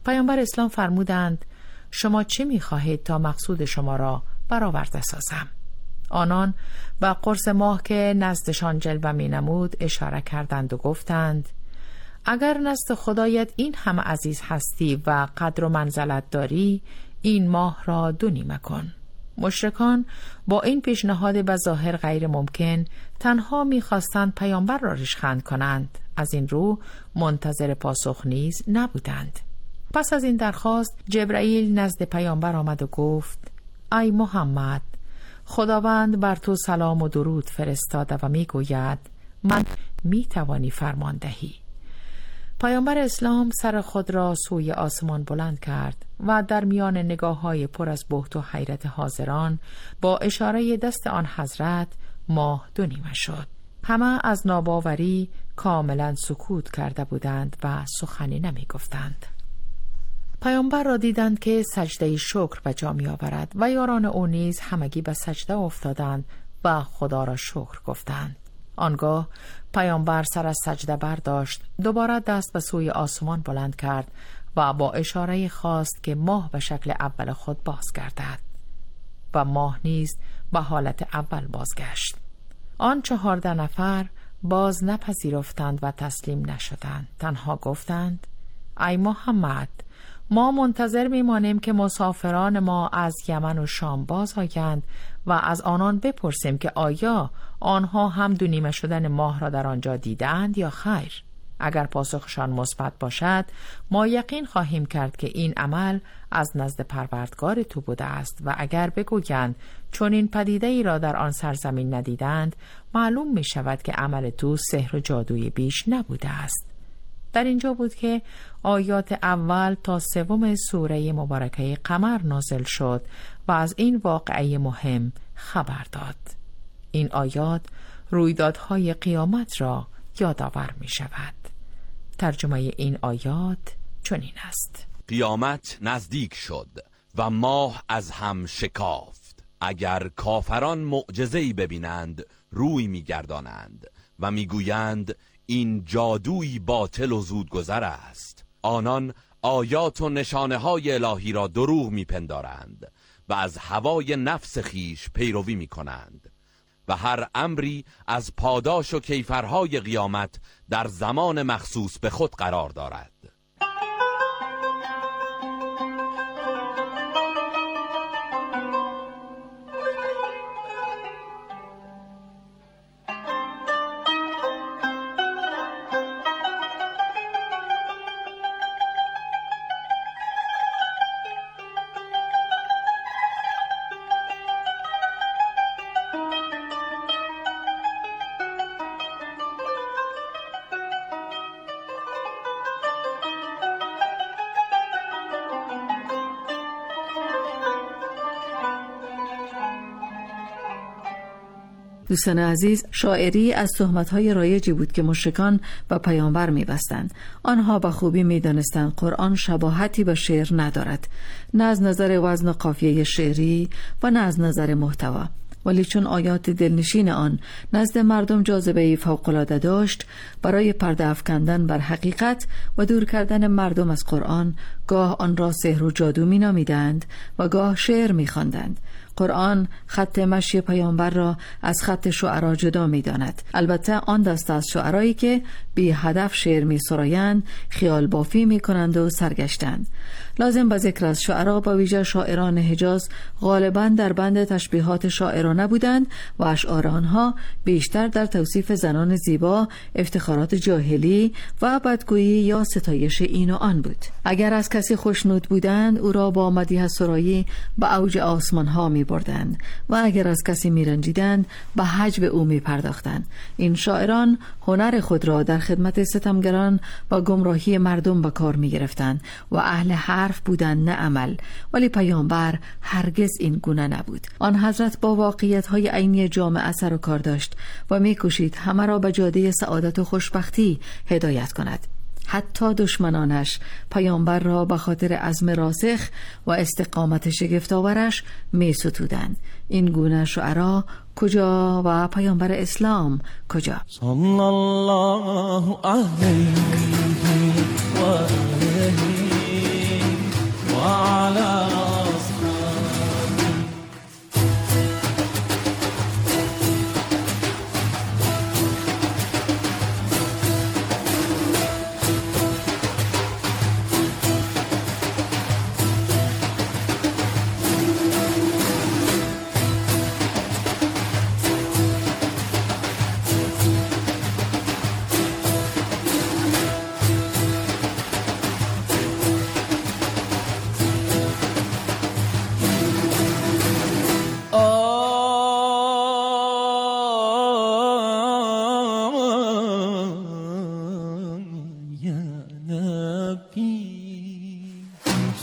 پیامبر اسلام فرمودند شما چه می‌خواهید تا مقصود شما را برآورده سازم؟ آنان به قرص ماه که نزدشان جلوه می‌نمود اشاره کردند و گفتند اگر نزد خدایت این همه عزیز هستی و قدر و منزلت داری، این ماه را 2 نیمه کن. مشرکان با این پیشنهاد به ظاهر غیر ممکن تنها می‌خواستند پیامبر را ریشخند کنند، از این رو منتظر پاسخ نیز نبودند. پس از این درخواست جبرائیل نزد پیامبر آمد و گفت ای محمد، خداوند بر تو سلام و درود فرستاده و میگوید من میتوانی فرمان دهی. پیامبر اسلام سر خود را سوی آسمان بلند کرد و در میان نگاه‌های پر از بهت و حیرت حاضران با اشاره دست آن حضرت ماه 2 نیمه شد. همه از ناباوری کاملا سکوت کرده بودند و سخنی نمی گفتند. پیامبر را دیدند که سجده شکر به جا می آورد و یاران او نیز همگی به سجده افتادند و خدا را شکر گفتند. آنگاه پیامبر سر از سجده برداشت، دوباره دست به سوی آسمان بلند کرد و با اشاره خواست که ماه به شکل اول خود بازگردد و ماه نیز به حالت اول بازگشت. آن 14 نفر باز نپذیرفتند و تسلیم نشدند، تنها گفتند ای محمد، ما منتظر میمانیم که مسافران ما از یمن و شام باز آیند و از آنان بپرسیم که آیا آنها هم 2 نیمه شدن ماه را در آنجا دیدند یا خیر. اگر پاسخشان مثبت باشد ما یقین خواهیم کرد که این عمل از نزد پروردگار تو بوده است و اگر بگویند چون این پدیده ای را در آن سرزمین ندیدند معلوم می شود که عمل تو سحر و جادوی بیش نبوده است. در اینجا بود که آیات اول تا 3 سوره مبارکه قمر نازل شد و از این واقعه مهم خبر داد. این آیات رویدادهای قیامت را یادآور می شود. ترجمه این آیات چنین است: قیامت نزدیک شد و ماه از هم شکافت. اگر کافران معجزه‌ای ببینند روی می‌گردانند و می‌گویند این جادویی باطل و زودگذر است. آنان آیات و نشانه‌های الهی را دروغ می‌پندارند و از هوای نفس خیش پیروی می‌کنند و هر امری از پاداش و کیفرهای قیامت در زمان مخصوص به خود قرار دارد. دوستان عزیز، شاعری از تهمت‌های رایجی بود که مشرکان به پیامبر می‌بستند. آنها به خوبی می‌دانستند قرآن شباهتی به شعر ندارد، نه از نظر وزن و قافیه شعری و نه از نظر محتوا. ولی چون آیات دلنشین آن نزد مردم جاذبه فوق‌العاده داشت، برای پرده افکندن بر حقیقت و دور کردن مردم از قرآن، گاه آن را سحر و جادو می‌نامیدند و گاه شعر می‌خواندند. قرآن خط مشی پیامبر را از خط شعرا جدا می‌داند. البته آن دست از شعرایی که بی هدف شعر می‌سرایند، خیال بافی می‌کنند و سرگشتند. لازم به ذکر از شعرا به ویژه شاعران حجاز غالباً در بند تشبیهات شاعرانه بودند و اشعار آنها بیشتر در توصیف زنان زیبا، افتخارات جاهلی و بدگویی یا ستایش این و آن بود. اگر از کسی خوشنود بودند او را با مدیح سرایی به اوج آسمان ها می بردند و اگر از کسی می رنجیدند به هجو او می پرداختند. این شاعران هنر خود را در خدمت ستمگران و گمراهی مردم به کار می گرفتند و اهل حرف بودند نه عمل. ولی پیامبر هرگز این گونه نبود. آن حضرت با واقعیت های عینی جامعه سر و کار داشت و می کوشید همه را به جاده سعادت و خوشبختی هدایت کند. حتی دشمنانش پیامبر را به خاطر عزم راسخ و استقامت شگفت‌آورش می‌ستودند. این گونه شعرا کجا و پیامبر اسلام کجا؟ صلی الله علیه و آله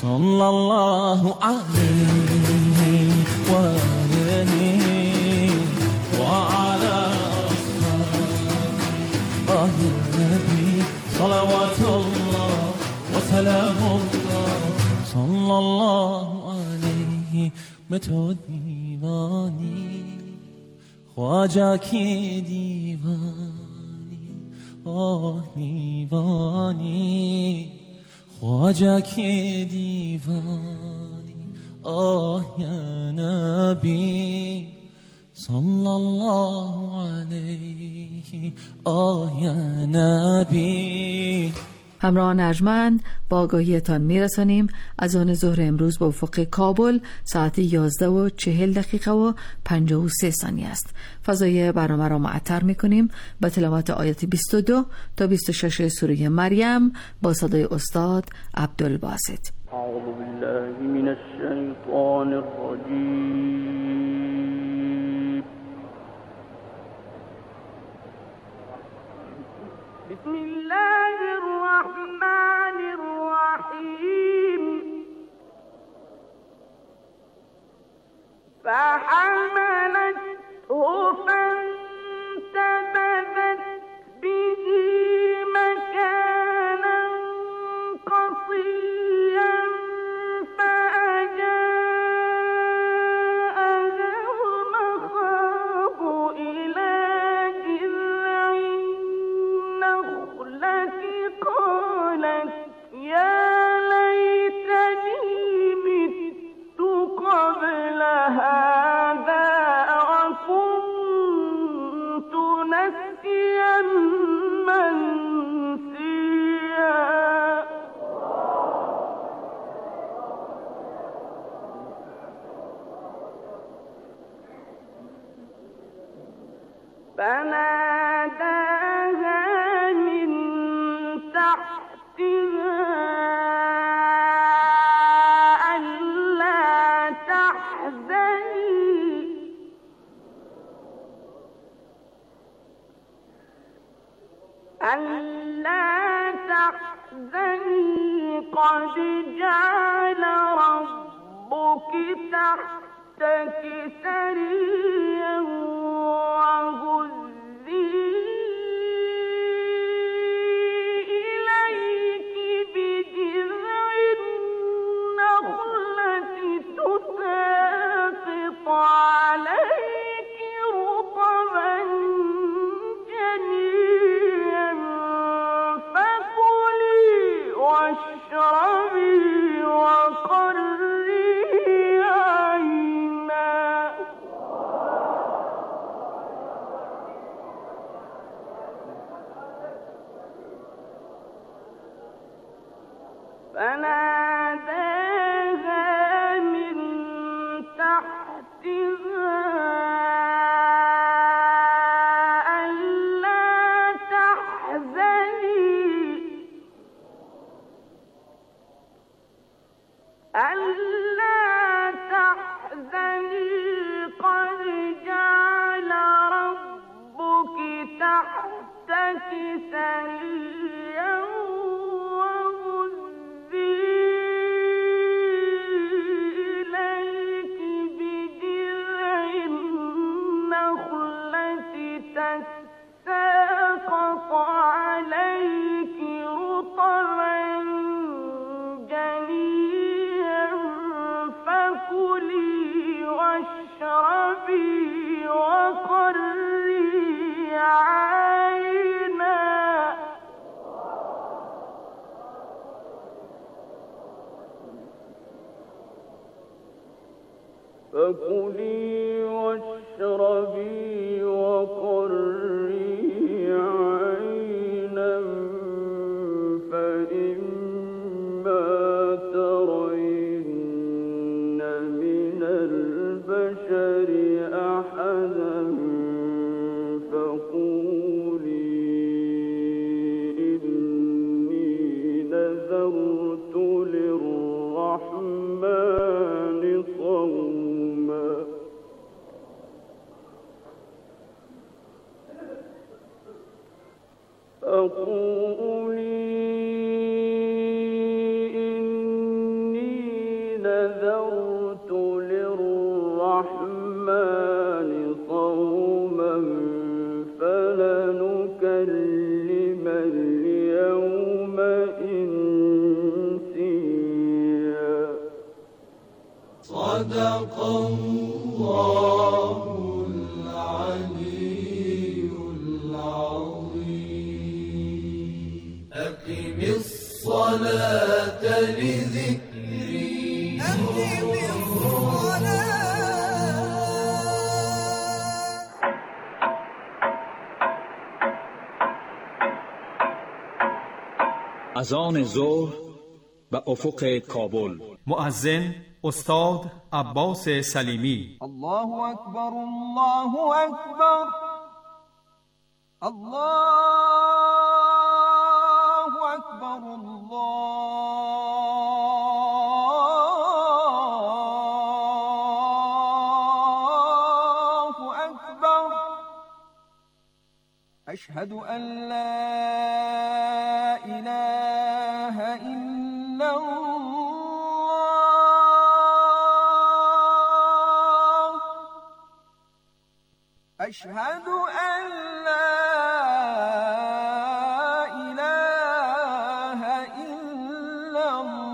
صلى الله عليه وآله وعلى أصحابه النبي صلوات الله وسلام الله صلى الله عليه متو دیوانی خواجه کی دیوانی آه دیوانی خواجه کی دیوانی آه یا نبی صلی الله علیه آه یا نبی. همراهان ارجمند با آگاهیتان میرسانیم از آن ظهر امروز با افق کابل ساعت 11:40 است. فضای برنامه را معطر میکنیم با تلاوت آیات 22 تا 26 سوره مریم با صدای استاد عبدالباسط. اعوذ بالله من الشیطان الرجیم. بسم الله الرحمن الرحيم. فحملته فانتبذت به مكانا قصيا فأجاءها المخاض إلى جذع النخلة قالت يا ليتني مت قبل هذا وكنت نسيا منسيا. فناداها من تحتها ألا تحزني قد جعل ربك تحتك سريا وهزي إليك بجذع النخلة تساقط عليك رطبا جنيا فكلي واشربي وقري عينا. فناداها من تحتها ألا تحزني قد جعل ربك تحتك سريا وهزي إليك بجذع النخلة تساقط عليك رطبا جنيا فكلي واشربي وقري عينا. فكلي واشربي وقري عينا فإما ترين من البشر أحدا فقولي إني نذرت للرحمن صوما صدق الله العلي العظيم أقم الصلاة لذكري أقم الصلاة. اذان ظهر و افق کابل. مؤذن استاد عباس سلیمی. الله اکبر الله اکبر الله اکبر الله اکبر اشهد ان لا اله الا الله اشهد ان لا اله الا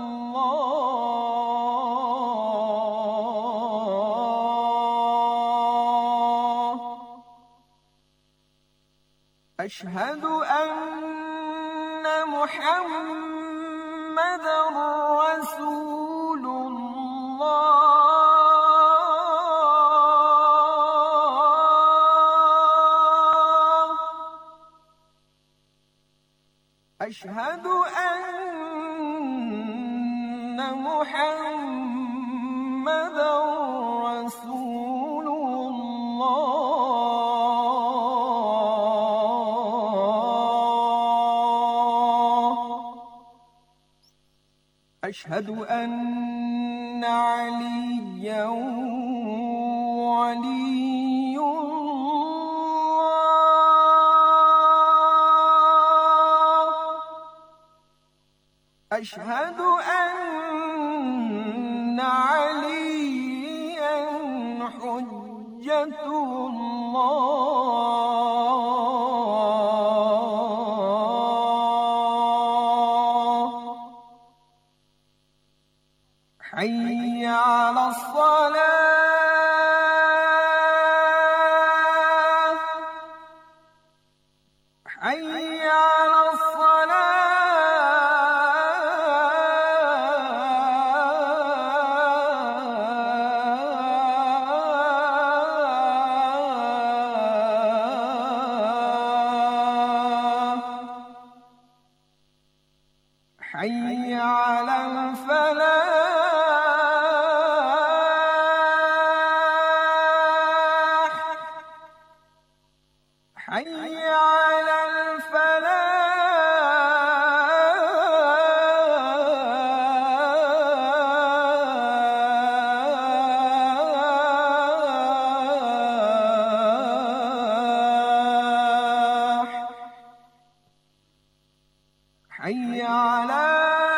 الله اشهد ان محمد رسول الله اشهد ان محمد رسول الله اشهد ان عليا ولي الله اشهد ان عليا حجة الله حي على الصلاة حي على الصلاة حي على الفلاح حي على الفلاح حي على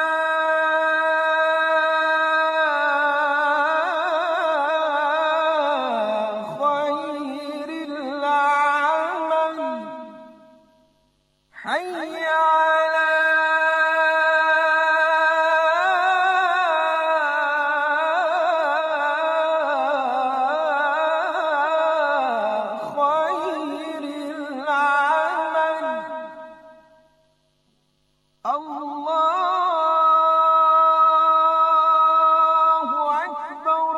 خير العمل حي على خير العمل الله أكبر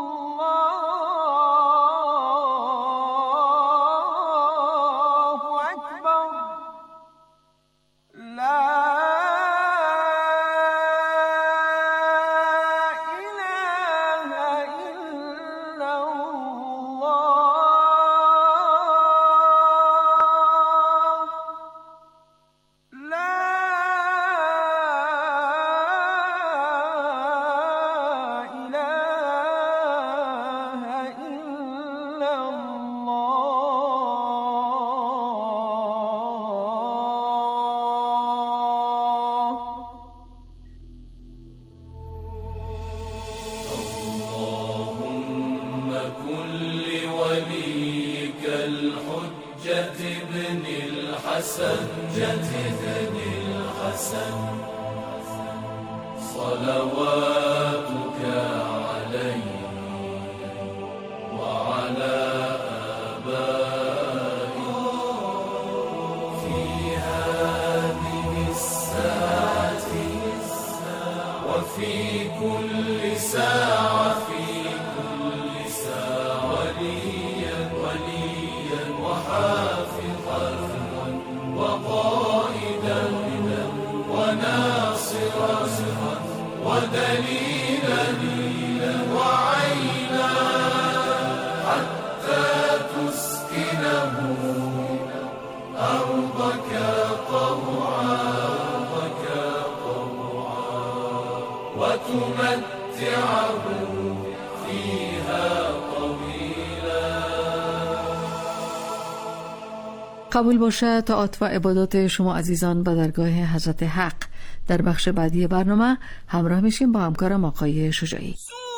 الله أكبر لا إله إلا الله لا إله إلا الله اللهم كن لوليك الحجة ابن الحسن صلواتك عليه كل ساعة في كل ساعة وليا وحافظا وقائدا وناصرا ودليلا وعينا حتى تسكنه أرضك طوعا وتمتعه فيها طويلا. قبول باشه طاعت و عبادات شما عزیزان به درگاه حضرت حق. در بخش بعدی برنامه همراه میشیم با همکارم آقای شجاعی.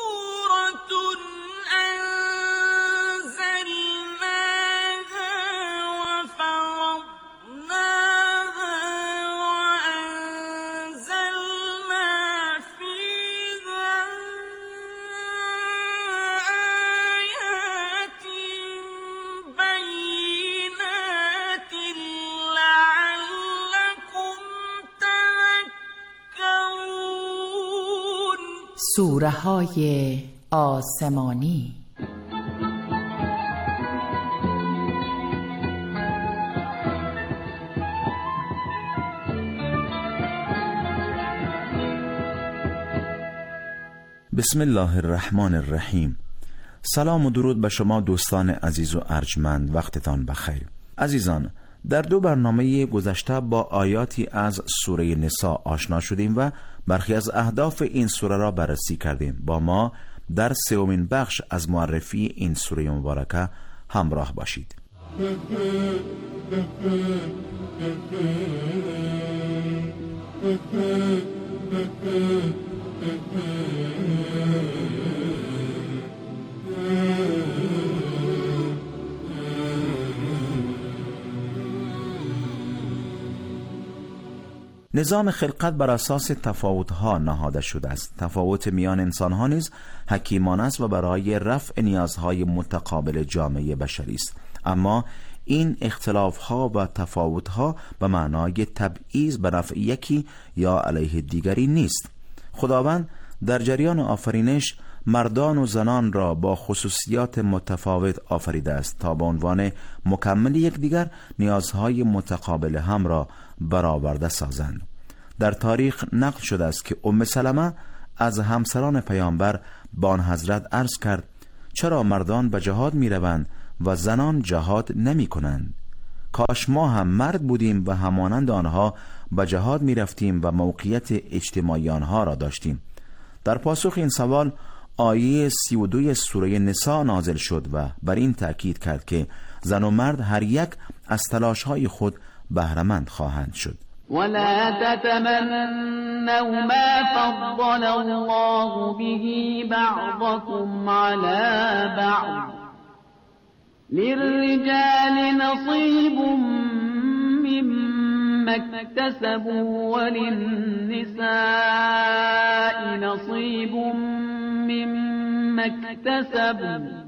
سوره های آسمانی. بسم الله الرحمن الرحیم. سلام و درود به شما دوستان عزیز و ارجمند، وقتتان بخیر. عزیزان، در دو برنامه گذشته با آیاتی از سوره نساء آشنا شدیم و برخی از اهداف این سوره را بررسی کردیم. با ما در سومین بخش از معرفی این سوره مبارکه همراه باشید. نظام خلقت بر اساس تفاوت‌ها نهاده شده است. تفاوت میان انسان‌ها نیز حکیمانه است و برای رفع نیازهای متقابل جامعه بشری است. اما این اختلاف‌ها و تفاوت‌ها به معنای تبعیض به نفع یکی یا علیه دیگری نیست. خداوند در جریان آفرینش مردان و زنان را با خصوصیات متفاوت آفریده است تا به عنوان مکمل یکدیگر نیازهای متقابل هم را برآورده سازند. در تاریخ نقل شده است که ام سلمه از همسران پیامبر به آن حضرت عرض کرد: چرا مردان به جهاد می روند و زنان جهاد نمی کنند؟ کاش ما هم مرد بودیم و همانند آنها به جهاد می رفتیم و موقعیت اجتماعی آنها را داشتیم. در پاسخ این سوال آیه 32 سوره نساء نازل شد و بر این تأکید کرد که زن و مرد هر یک از تلاش‌های خود بهره‌مند خواهند شد. ولا تتمنوا ما فضل الله به بعضكم على بعض للرجال نصيب مما اكتسبوا وللنساء نصيب مما اكتسبوا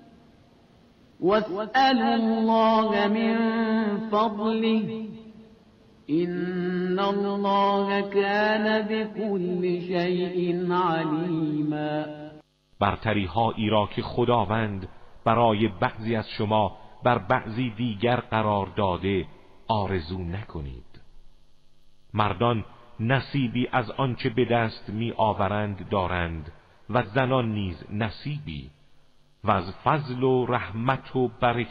واسألوا الله من فضله إن الله كان بكل شيء عليما. برتری هایی را که خداوند برای بعضی از شما بر بعضی دیگر قرار داده آرزو نکنید. مردان نصیبی از آنچه به دست می آورند دارند و زنان نیز نصیبی، و از فضل و رحمت و برکت